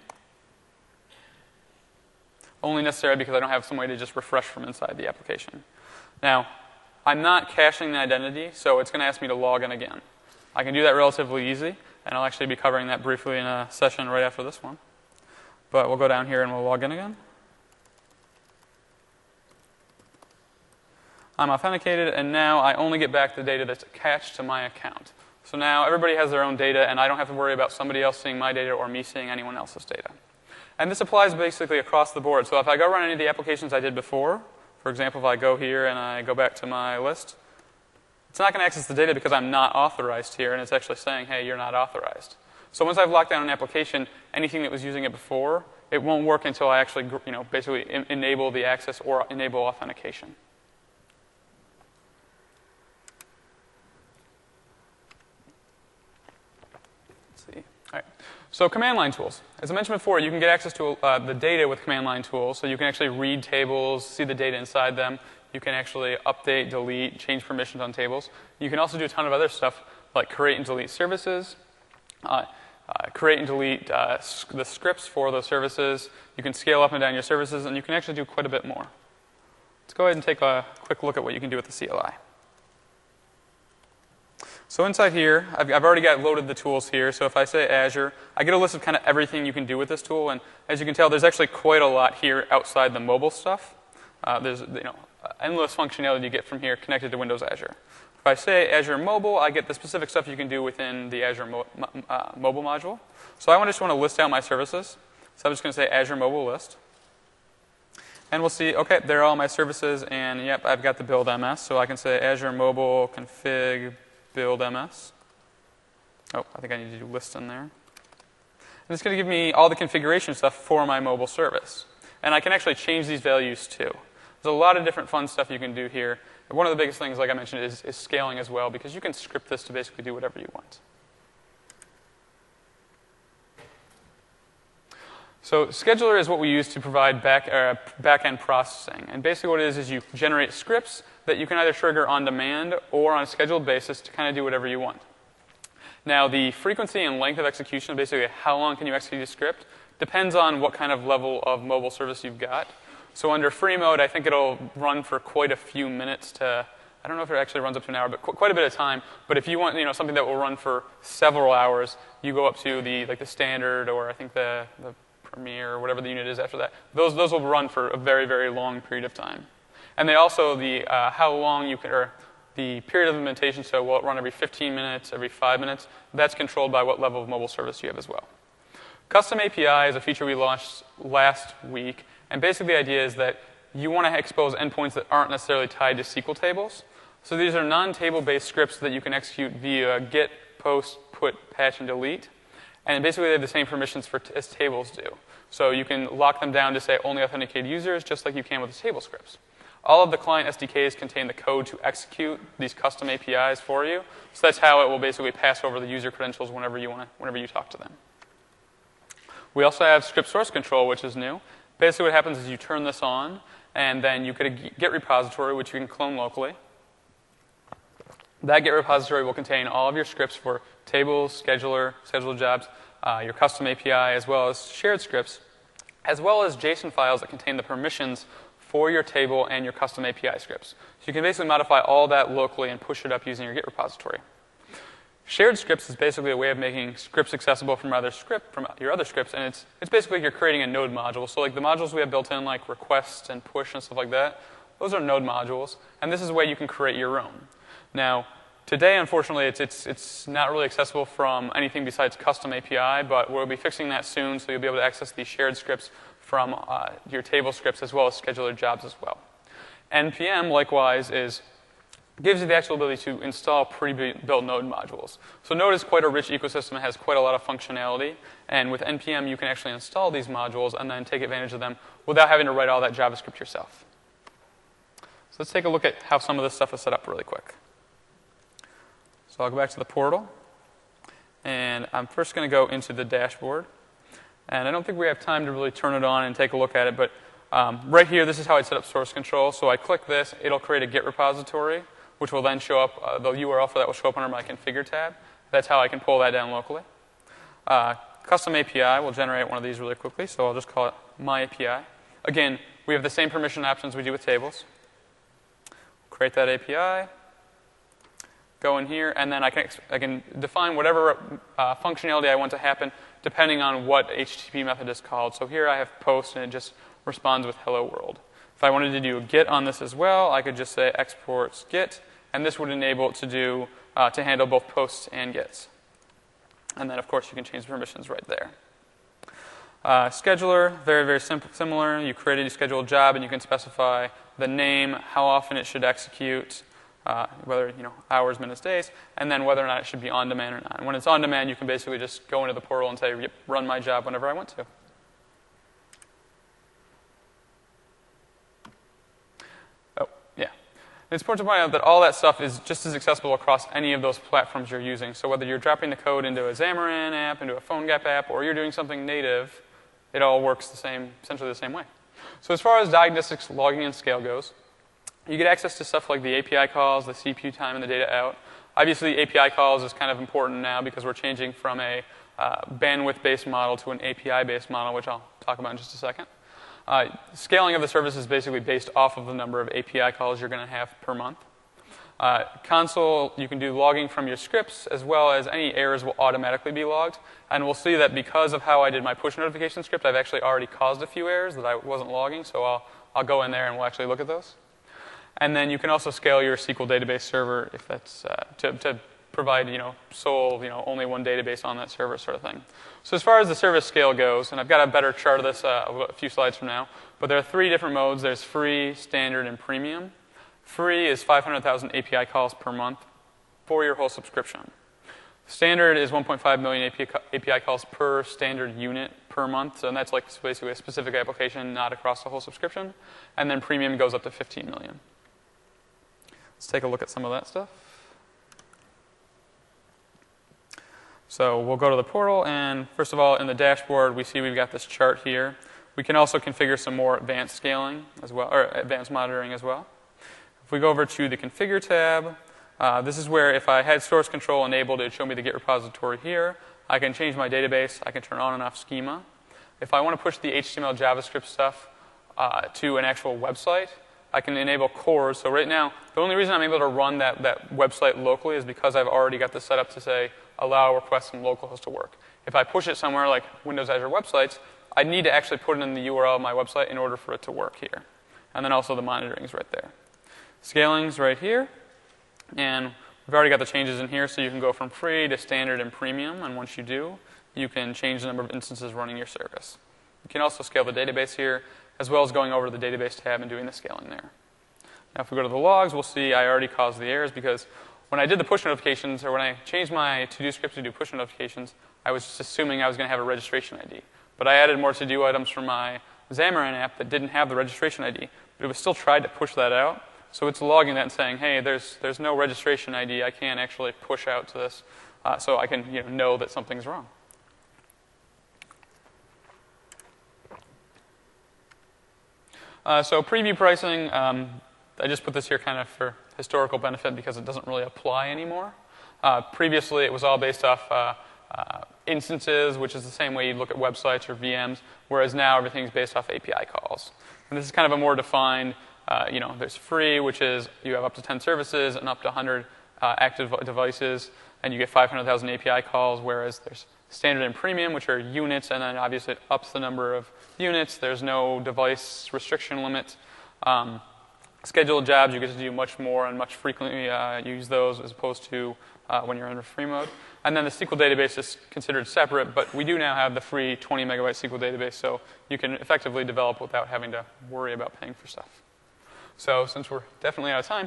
Only necessary because I don't have some way to just refresh from inside the application. Now, I'm not caching the identity, so it's going to ask me to log in again. I can do that relatively easy, and I'll actually be covering that briefly in a session right after this one. But we'll go down here and we'll log in again. I'm authenticated, and now I only get back the data that's attached to my account. So now everybody has their own data, and I don't have to worry about somebody else seeing my data or me seeing anyone else's data. And this applies basically across the board. So if I go run any of the applications I did before, for example, if I go here and I go back to my list, it's not going to access the data because I'm not authorized here, and it's actually saying, hey, you're not authorized. So once I've locked down an application, anything that was using it before, it won't work until I actually, basically enable the access or enable authentication. So command line tools. As I mentioned before, you can get access to the data with command line tools. So you can actually read tables, see the data inside them. You can actually update, delete, change permissions on tables. You can also do a ton of other stuff like create and delete services, create and delete the scripts for those services. You can scale up and down your services, and you can actually do quite a bit more. Let's go ahead and take a quick look at what you can do with the CLI. So inside here, I've already got loaded the tools here. So if I say Azure, I get a list of kind of everything you can do with this tool. And as you can tell, there's actually quite a lot here outside the mobile stuff. There's endless functionality you get from here connected to Windows Azure. If I say Azure Mobile, I get the specific stuff you can do within the Azure Mobile module. So I just want to list out my services. So I'm just going to say Azure Mobile List. And we'll see, OK, there are all my services. And yep, I've got the build MS. So I can say Azure Mobile config build MS. Oh, I think I need to do list in there. And it's going to give me all the configuration stuff for my mobile service. And I can actually change these values too. There's a lot of different fun stuff you can do here. And one of the biggest things, like I mentioned, is scaling as well, because you can script this to basically do whatever you want. So scheduler is what we use to provide back-end processing. And basically what it is you generate scripts that you can either trigger on demand or on a scheduled basis to kind of do whatever you want. Now, the frequency and length of execution, basically how long can you execute a script, depends on what kind of level of mobile service you've got. So under free mode, I think it'll run for quite a few minutes to, I don't know if it actually runs up to an hour, but quite a bit of time. But if you want something that will run for several hours, you go up to the standard, or I think the Premier, or whatever the unit is after that. Those will run for a very, very long period of time. And they also, how long you can, or the period of implementation, so will it run every 15 minutes, every 5 minutes? That's controlled by what level of mobile service you have as well. Custom API is a feature we launched last week. And basically the idea is that you want to expose endpoints that aren't necessarily tied to SQL tables. So these are non-table-based scripts that you can execute via get, post, put, patch, and delete. And basically they have the same permissions as tables do. So you can lock them down to say only authenticated users, just like you can with the table scripts. All of the client SDKs contain the code to execute these custom APIs for you. So that's how it will basically pass over the user credentials whenever you talk to them. We also have script source control, which is new. Basically what happens is you turn this on, and then you get a Git repository, which you can clone locally. That Git repository will contain all of your scripts for tables, scheduled jobs, your custom API, as well as shared scripts, as well as JSON files that contain the permissions for your table and your custom API scripts. So you can basically modify all that locally and push it up using your Git repository. Shared scripts is basically a way of making scripts accessible from your other scripts, and it's basically you're creating a node module. So like the modules we have built in, like request and push and stuff like that, those are node modules, and this is a way you can create your own. Now, today, unfortunately, it's not really accessible from anything besides custom API, but we'll be fixing that soon, so you'll be able to access these shared scripts from your table scripts as well as scheduler jobs as well. NPM, likewise, is gives you the actual ability to install pre-built Node modules. So Node is quite a rich ecosystem. It has quite a lot of functionality. And with NPM, you can actually install these modules and then take advantage of them without having to write all that JavaScript yourself. So let's take a look at how some of this stuff is set up really quick. So I'll go back to the portal. And I'm first going to go into the dashboard. And I don't think we have time to really turn it on and take a look at it. But right here, this is how I set up source control. So I click this. It'll create a Git repository, which will then show up, the URL for that will show up under my configure tab. That's how I can pull that down locally. Custom API will generate one of these really quickly, so I'll just call it my API. Again, we have the same permission options we do with tables. Create that API, go in here, and then I can define whatever functionality I want to happen depending on what HTTP method is called. So here I have post, and it just responds with hello world. If I wanted to do a GET on this as well, I could just say exports GET, and this would enable it to do to handle both posts and GETs. And then, of course, you can change the permissions right there. Scheduler, very, very similar. You create a scheduled job, and you can specify the name, how often it should execute, whether hours, minutes, days, and then whether or not it should be on demand or not. And when it's on demand, you can basically just go into the portal and say, yep, run my job whenever I want to. It's important to point out that all that stuff is just as accessible across any of those platforms you're using. So whether you're dropping the code into a Xamarin app, into a PhoneGap app, or you're doing something native, it all works essentially the same way. So as far as diagnostics, logging, and scale goes, you get access to stuff like the API calls, the CPU time, and the data out. Obviously, API calls is kind of important now because we're changing from a bandwidth-based model to an API-based model, which I'll talk about in just a second. Scaling of the service is basically based off of the number of API calls you're going to have per month. Console, you can do logging from your scripts, as well as any errors will automatically be logged. And we'll see that because of how I did my push notification script, I've actually already caused a few errors that I wasn't logging, so I'll go in there and we'll actually look at those. And then you can also scale your SQL database server if that's to provide sole only one database on that server sort of thing. So as far as the service scale goes, and I've got a better chart of this a few slides from now, but there are 3 different modes. There's free, standard, and premium. Free is 500,000 API calls per month for your whole subscription. Standard is 1.5 million API calls per standard unit per month, and that's like basically a specific application, not across the whole subscription. And then premium goes up to 15 million. Let's take a look at some of that stuff. So we'll go to the portal, and first of all, in the dashboard, we see we've got this chart here. We can also configure some more advanced scaling as well, or advanced monitoring as well. If we go over to the configure tab, this is where if I had source control enabled, it would show me the Git repository here. I can change my database. I can turn on and off schema. If I want to push the HTML, JavaScript stuff to an actual website, I can enable cores. So right now, the only reason I'm able to run that website locally is because I've already got this set up to say, allow requests from localhost to work. If I push it somewhere like Windows Azure Websites, I need to actually put it in the URL of my website in order for it to work here. And then also the monitoring is right there. Scaling's right here. And we've already got the changes in here, so you can go from free to standard and premium. And once you do, you can change the number of instances running your service. You can also scale the database here, as well as going over to the database tab and doing the scaling there. Now if we go to the logs, we'll see I already caused the errors because when I did the push notifications, or when I changed my to-do script to do push notifications, I was just assuming I was going to have a registration ID. But I added more to-do items for my Xamarin app that didn't have the registration ID. But it was still tried to push that out. So it's logging that and saying, hey, there's no registration ID. I can't actually push out to this. So I can know that something's wrong. So preview pricing, I just put this here kind of for historical benefit because it doesn't really apply anymore. Previously, it was all based off instances, which is the same way you look at websites or VMs, whereas now everything's based off API calls. And this is kind of a more defined, there's free, which is you have up to 10 services and up to 100 active devices, and you get 500,000 API calls, whereas there's standard and premium, which are units, and then obviously it ups the number of units. There's no device restriction limit. Scheduled jobs, you get to do much more and much frequently use those as opposed to when you're in free mode. And then the SQL database is considered separate, but we do now have the free 20 megabyte SQL database, so you can effectively develop without having to worry about paying for stuff. So since we're definitely out of time,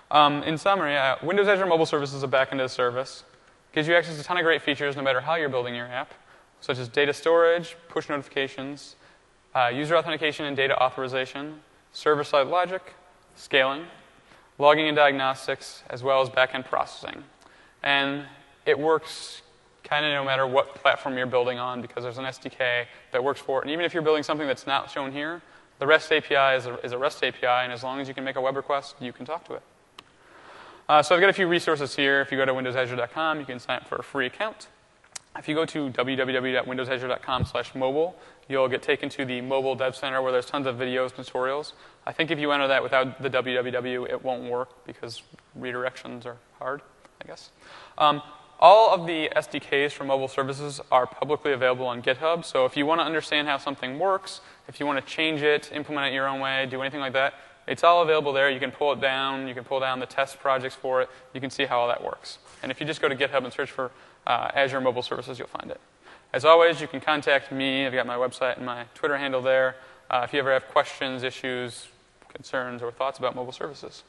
In summary, Windows Azure Mobile Service is a backend as a service. Gives you access to a ton of great features no matter how you're building your app, such as data storage, push notifications, user authentication and data authorization, server-side logic, scaling, logging and diagnostics, as well as backend processing. And it works kind of no matter what platform you're building on because there's an SDK that works for it. And even if you're building something that's not shown here, the REST API is a REST API, and as long as you can make a web request, you can talk to it. So I've got a few resources here. If you go to windowsazure.com, you can sign up for a free account. If you go to www.windowsazure.com/mobile, you'll get taken to the Mobile Dev Center where there's tons of videos and tutorials. I think if you enter that without the www, it won't work because redirections are hard, I guess. All of the SDKs for mobile services are publicly available on GitHub. So if you want to understand how something works, if you want to change it, implement it your own way, do anything like that, it's all available there. You can pull it down. You can pull down the test projects for it. You can see how all that works. And if you just go to GitHub and search for Azure Mobile Services, you'll find it. As always, you can contact me. I've got my website and my Twitter handle there. If you ever have questions, issues, concerns, or thoughts about mobile services.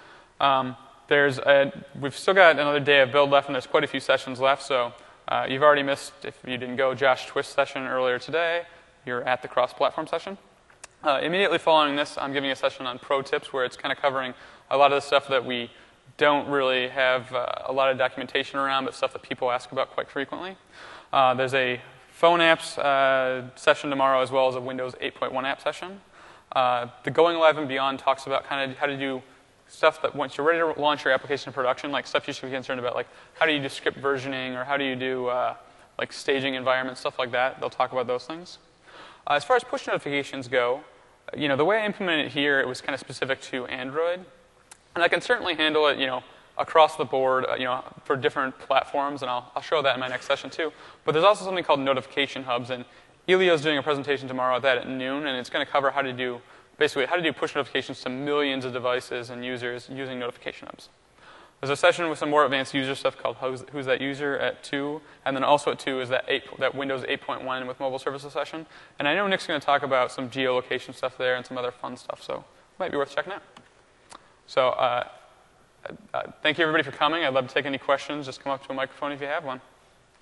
We've still got another day of build left, and there's quite a few sessions left. So you've already missed, if you didn't go, Josh Twist's session earlier today. You're at the cross-platform session. Immediately following this, I'm giving a session on pro tips where it's kind of covering a lot of the stuff that we don't really have a lot of documentation around, but stuff that people ask about quite frequently. There's a phone apps session tomorrow, as well as a Windows 8.1 app session. The Going Live and Beyond talks about kind of how to do stuff that once you're ready to launch your application in production, like stuff you should be concerned about, like how do you do script versioning, or how do you do like staging environments, stuff like that. They'll talk about those things. As far as push notifications go, the way I implemented it here, it was kind of specific to Android. And I can certainly handle it, across the board, for different platforms, and I'll show that in my next session too. But there's also something called notification hubs, and Elio's doing a presentation tomorrow at that at noon, and it's going to cover how to do push notifications to millions of devices and users using notification hubs. There's a session with some more advanced user stuff called Who's That User at 2, and then also at 2 is that Windows 8.1 with mobile services session. And I know Nick's going to talk about some geolocation stuff there and some other fun stuff, so it might be worth checking out. So thank you, everybody, for coming. I'd love to take any questions. Just come up to a microphone if you have one.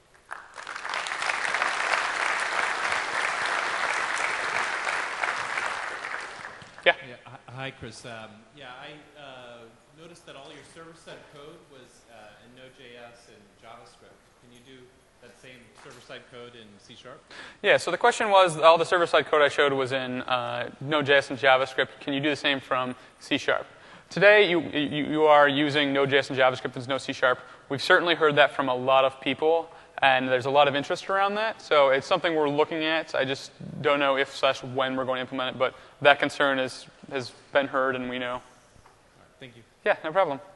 Yeah. Hi, Chris. I noticed that all your server-side code was in Node.js and JavaScript. Can you do that same server-side code in C#? Yeah, so the question was, all the server-side code I showed was in Node.js and JavaScript. Can you do the same from C#? Today, you are using Node.js and JavaScript. There's no C#. We've certainly heard that from a lot of people, and there's a lot of interest around that. So it's something we're looking at. I just don't know if/when we're going to implement it, but that concern has been heard, and we know. Thank you. Yeah, no problem.